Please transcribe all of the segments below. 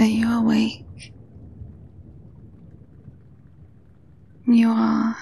Are you awake? You are.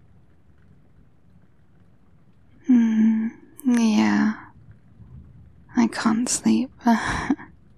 Yeah. I can't sleep. I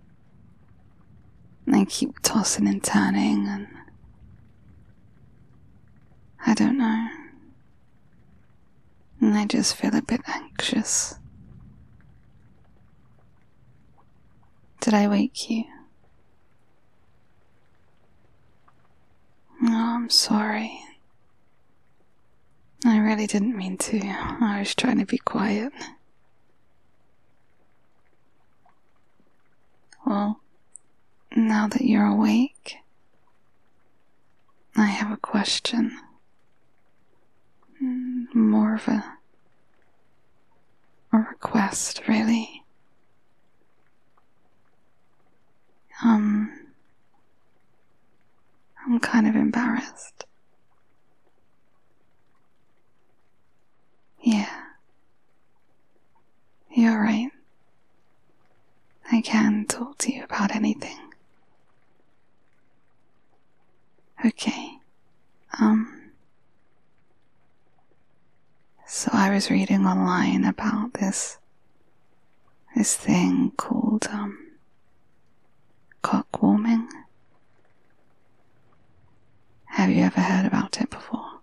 keep tossing and turning and I don't know. And I just feel a bit anxious. Did I wake you? Oh, I'm sorry. I really didn't mean to. I was trying to be quiet. Well, now that you're awake, I have a question. More of a request, really. I'm kind of embarrassed. Yeah. You're right. I can talk to you about anything. Okay. So I was reading online about this thing called, cock warming. Have you ever heard about it before?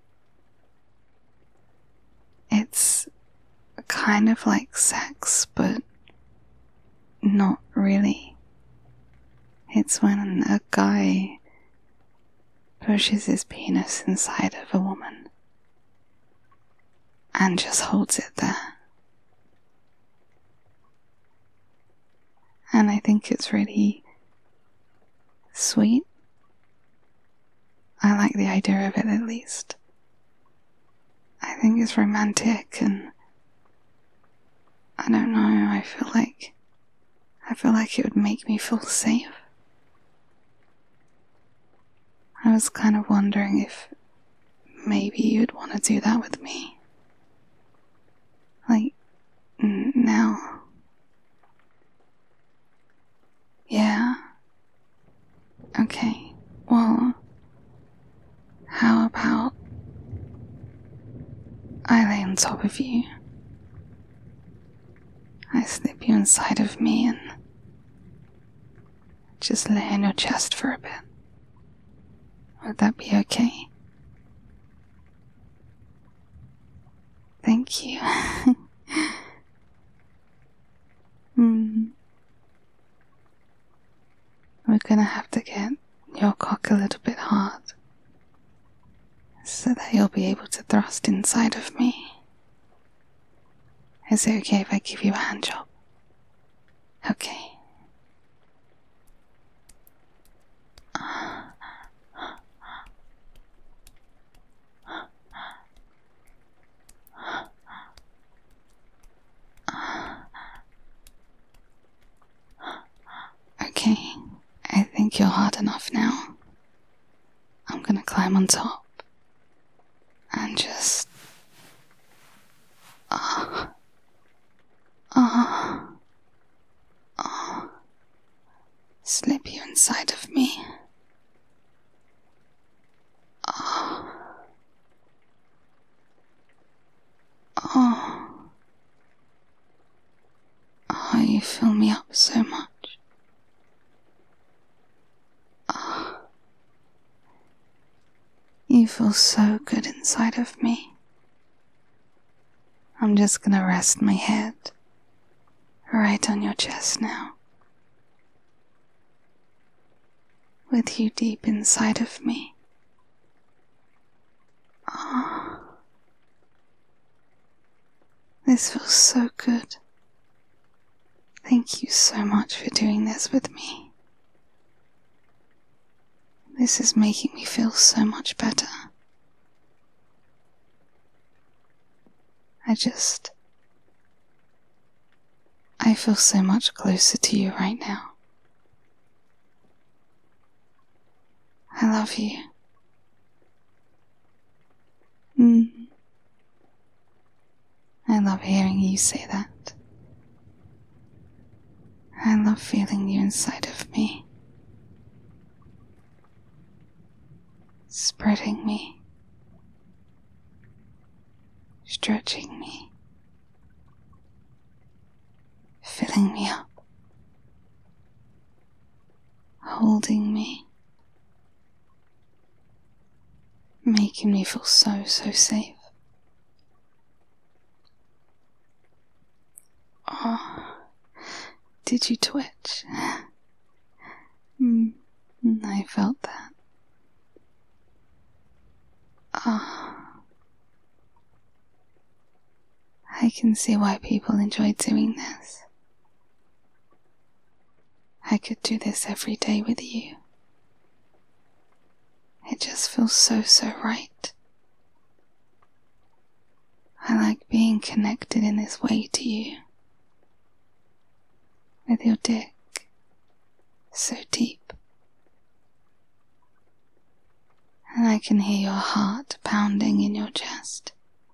It's kind of like sex, but not really. It's when a guy pushes his penis inside of a woman and just holds it there. And I think it's really sweet. I like the idea of it, at least. I think it's romantic and I don't know, I feel like it would make me feel safe. I was kind of wondering if maybe you'd want to do that with me. Like, now. Yeah. Okay. Well, how about I lay on top of you? I slip you inside of me and just lay on your chest for a bit. Would that be okay? Thank you. We're gonna have to get your cock a little bit hard so that you'll be able to thrust inside of me. Is it okay if I give you a hand job? Okay. Okay, I think you're hard enough now. I'm gonna climb on top and just slip you inside of me. You fill me up so much. You feel so good inside of me. I'm just gonna rest my head right on your chest now, with you deep inside of me. This feels so good. Thank you so much for doing this with me. This is making me feel so much better. I feel so much closer to you right now. I love you. I love hearing you say that. I love feeling you inside of me. spreading me, stretching me, filling me up, holding me, making me feel so safe. Oh, did you twitch? I felt that. I can see why people enjoy doing this. I could do this every day with you. It just feels so right. I like being connected in this way to you. With your dick, so deep. And I can hear your heart pounding in your chest.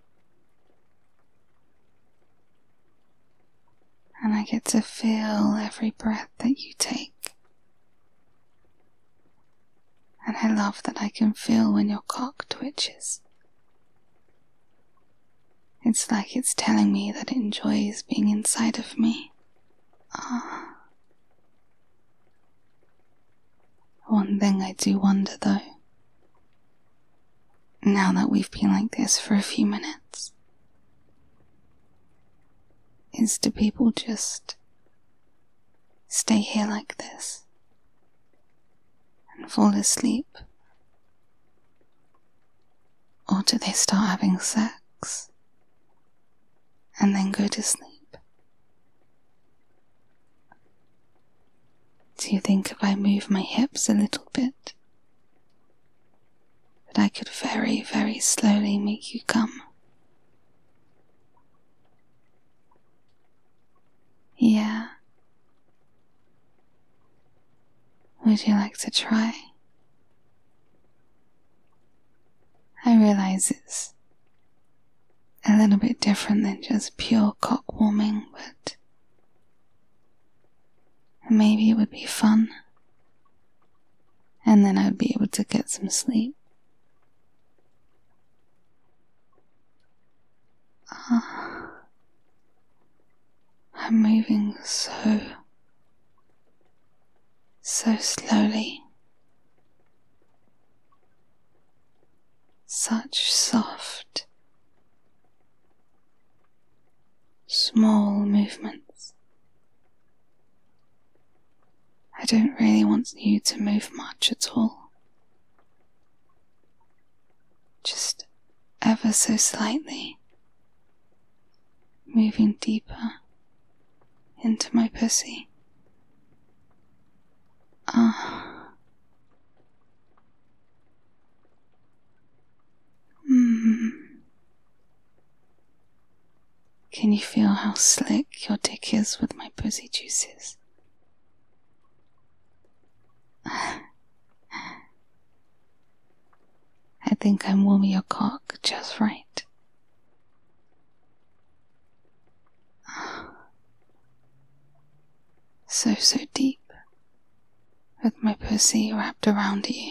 And I get to feel every breath that you take. And I love that I can feel when your cock twitches. It's like it's telling me that it enjoys being inside of me. One thing I do wonder though, now that we've been like this for a few minutes, is do people just stay here like this and fall asleep? Or do they start having sex and then go to sleep? Do you think if I move my hips a little bit, that I could very slowly make you come? Yeah. Would you like to try? I realize it's a little bit different than just pure cock warming, but maybe it would be fun, and then I'd be able to get some sleep. I'm moving so slowly. Such soft, small movements. I don't really want you to move much at all. Just ever so slightly, moving deeper into my pussy. Can you feel how slick your dick is with my pussy juices? I think I'm warming your cock just right. So deep, with my pussy wrapped around you.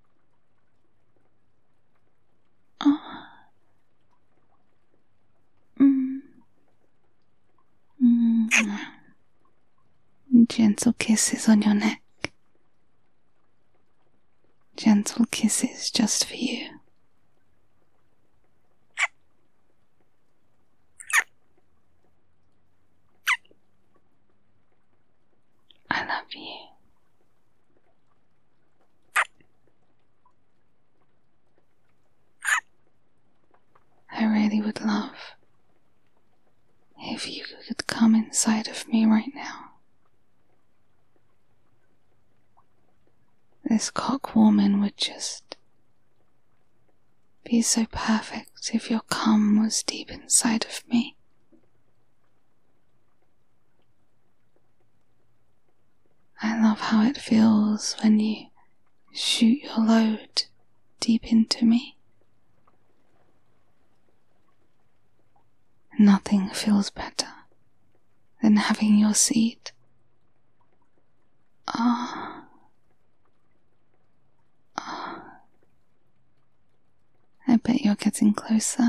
Gentle kisses on your neck. Gentle kisses just for you. I love you. I really would love if you could come inside of me right now. This cock warming would just be so perfect if your cum was deep inside of me. I love how it feels when you shoot your load deep into me. Nothing feels better than having your seed. bet you're getting closer.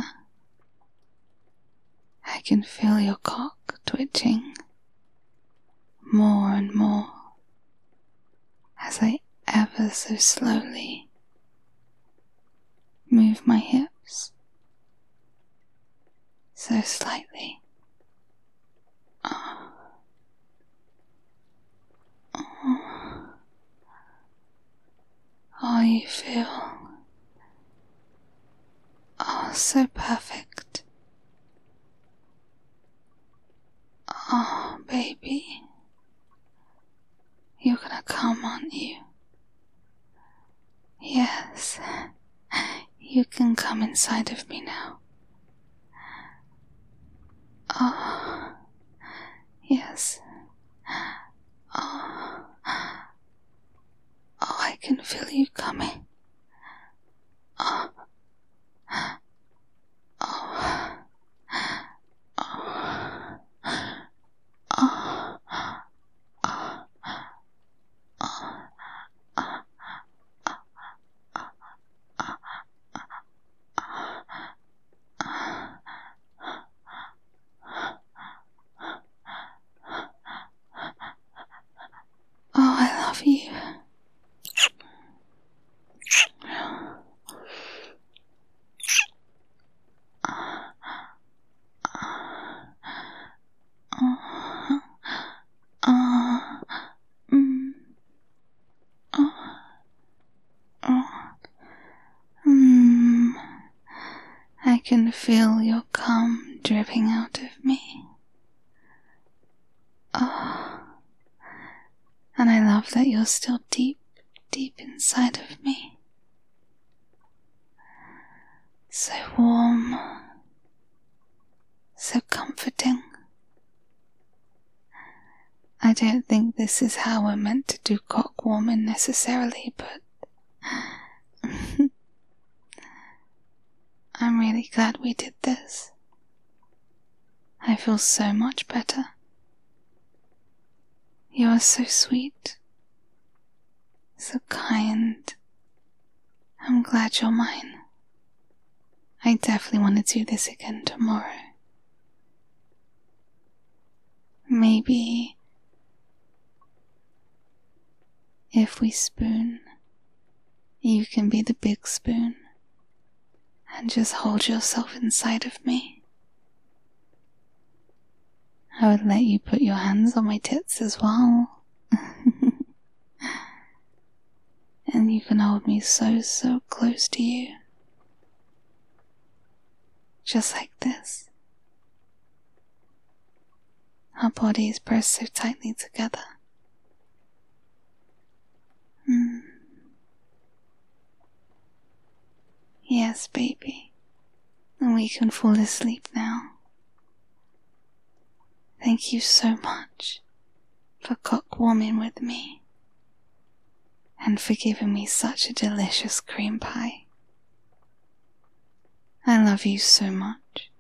I can feel your cock twitching more and more as I ever so slowly move my hips so slightly. Oh, you feel so perfect. Oh, baby, you're gonna come, aren't you? Yes, you can come inside of me now. Oh, yes. Oh, I can feel you coming. Oh, oh, oh, oh, oh, I love you. I can feel your cum dripping out of me. Oh, and I love that you're still deep, deep inside of me. So warm, so comforting. I don't think this is how we're meant to do cock warming necessarily, but I'm really glad we did this. I feel so much better. You are so sweet, so kind. I'm glad you're mine. I definitely want to do this again tomorrow. Maybe if we spoon, you can be the big spoon and just hold yourself inside of me. I would let you put your hands on my tits as well. And you can hold me so, so close to you. Just like this. Our bodies press so tightly together. Yes, baby. And we can fall asleep now. Thank you so much for cock warming with me and for giving me such a delicious cream pie. I love you so much.